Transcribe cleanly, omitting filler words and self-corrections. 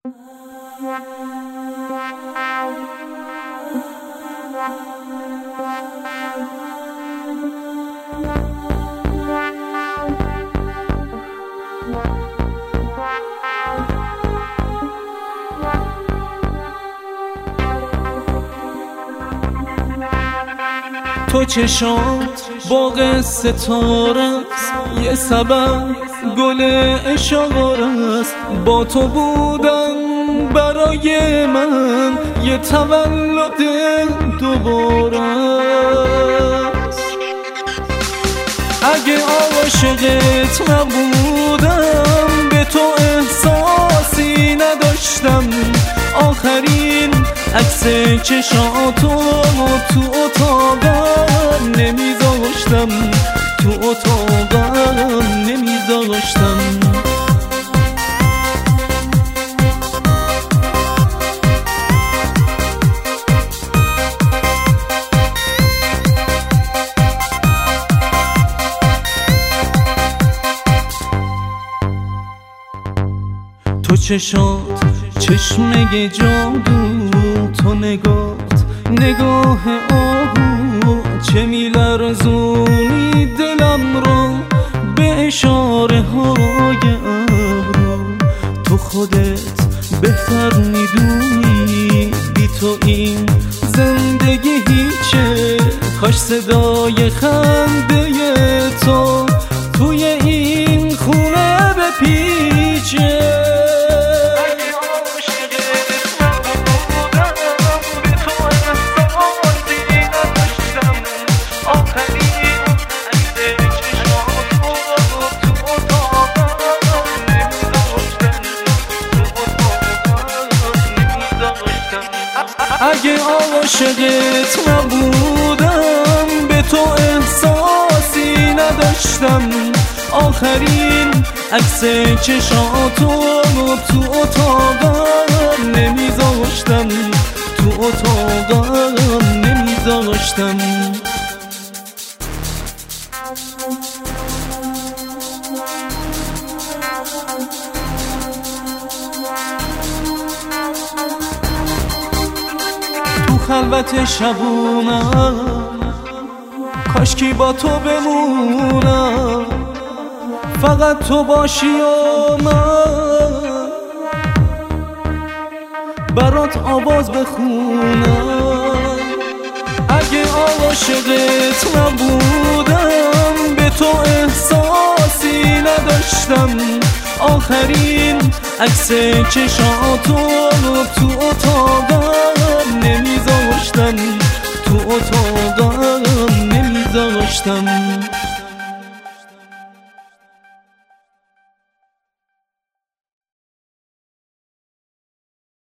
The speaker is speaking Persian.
تو چشات باغ ستاره است، یه سبب گل اشاره است. با تو بودن برای من یه تولد دوباره است. اگه عاشقت نبودم به تو احساسی نداشتم. آخرین عکس چشاتو تو اتاقم نمیذاشتم، تو اتاقم نمیذاشتم. تو چشات چشمه جادو، تو نگاه آهو، چه میلرزونی دلم رو به اشاره های ابرو. تو خودت بهتر میدونی بی تو این زندگی هیچه. کاش صدای خنده تو توی این خونه بپیچه. اگه عاشقت نبودم به تو احساسی نداشتم. آخرین عکس چشاتو تو اتاقم نمیذاشتم، تو اتاقم نمیذاشتم. خلوت شبونم کاشکی با تو بمونم، فقط تو باشی و من برات آواز بخونم. اگه عاشقت نبودم به تو احساسی نداشتم. آخرین عکس چشاتو تو اتاقم نمیذاشتم، تو اتاقم نمیذاشتم.